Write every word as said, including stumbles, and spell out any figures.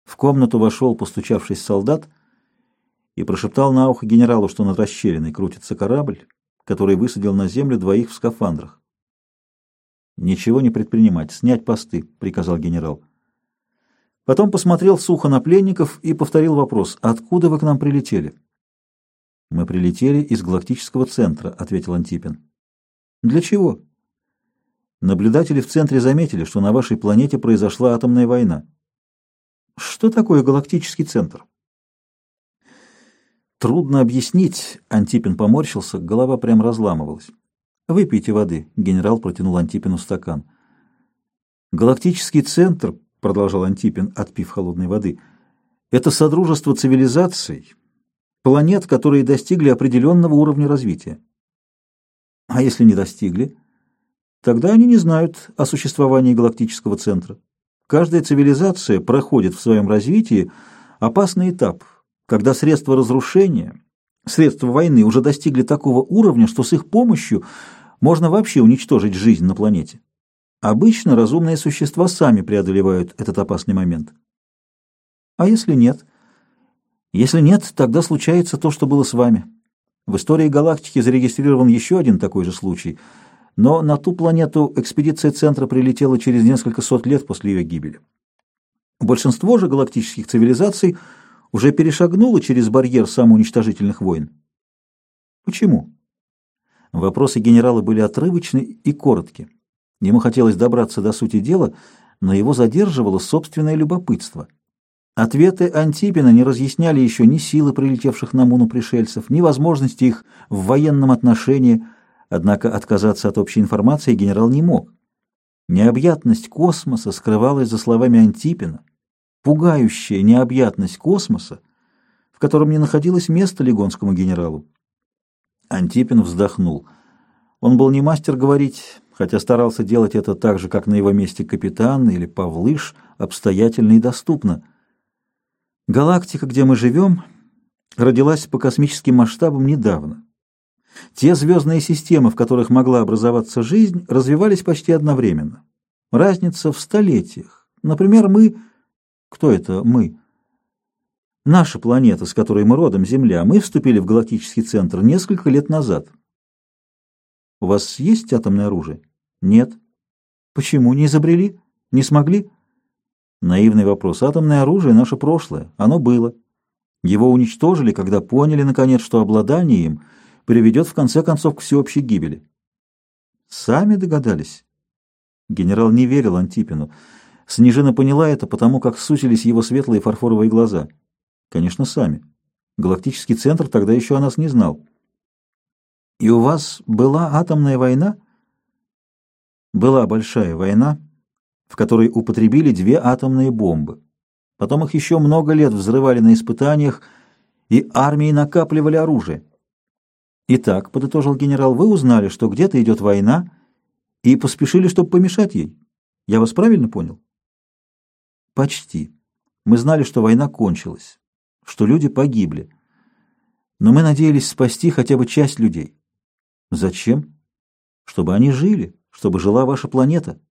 В комнату вошел, постучавшись, солдат и прошептал на ухо генералу, что над расщелиной крутится корабль, который высадил на землю двоих в скафандрах. «Ничего не предпринимать, снять посты», — приказал генерал. Потом посмотрел сухо на пленников и повторил вопрос: «Откуда вы к нам прилетели?» «Мы прилетели из галактического центра», — ответил Антипин. «Для чего?» «Наблюдатели в центре заметили, что на вашей планете произошла атомная война». «Что такое галактический центр?» «Трудно объяснить», — Антипин поморщился, голова прям разламывалась. «Выпейте воды», — генерал протянул Антипину стакан. «Галактический центр», — продолжал Антипин, отпив холодной воды, — «это содружество цивилизаций, планет, которые достигли определенного уровня развития». «А если не достигли?» «Тогда они не знают о существовании галактического центра. Каждая цивилизация проходит в своем развитии опасный этап, когда средства разрушения, средства войны уже достигли такого уровня, что с их помощью можно вообще уничтожить жизнь на планете. Обычно разумные существа сами преодолевают этот опасный момент. А если нет? Если нет, тогда случается то, что было с вами. В истории галактики зарегистрирован еще один такой же случай, но на ту планету экспедиция Центра прилетела через несколько сот лет после ее гибели. Большинство же галактических цивилизаций уже перешагнуло через барьер самоуничтожительных войн. Почему? Вопросы генерала были отрывочны и коротки. Ему хотелось добраться до сути дела, но его задерживало собственное любопытство. Ответы Антипина не разъясняли еще ни силы прилетевших на Муну пришельцев, ни возможности их в военном отношении, однако отказаться от общей информации генерал не мог. Необъятность космоса скрывалась за словами Антипина, пугающая необъятность космоса, в котором не находилось места легонскому генералу. Антипин вздохнул. Он был не мастер говорить, хотя старался делать это так же, как на его месте капитан или Павлыш, обстоятельно и доступно. Галактика, где мы живем, родилась по космическим масштабам недавно. Те звездные системы, в которых могла образоваться жизнь, развивались почти одновременно. Разница в столетиях. Например, мы... Кто это мы? Наша планета, с которой мы родом, Земля, мы вступили в галактический центр несколько лет назад. У вас есть атомное оружие? Нет. Почему не изобрели? Не смогли? Наивный вопрос. Атомное оружие — наше прошлое. Оно было. Его уничтожили, когда поняли, наконец, что обладание им приведет в конце концов к всеобщей гибели. Сами догадались? Генерал не верил Антипину. Снежина поняла это потому, как сузились его светлые фарфоровые глаза. Конечно, сами. Галактический центр тогда еще о нас не знал. И у вас была атомная война? Была большая война, в которой употребили две атомные бомбы. Потом их еще много лет взрывали на испытаниях, и армии накапливали оружие. Итак, подытожил генерал, вы узнали, что где-то идет война, и поспешили, чтобы помешать ей. Я вас правильно понял? Почти. Мы знали, что война кончилась, что люди погибли. Но мы надеялись спасти хотя бы часть людей. Зачем? Чтобы они жили, чтобы жила ваша планета.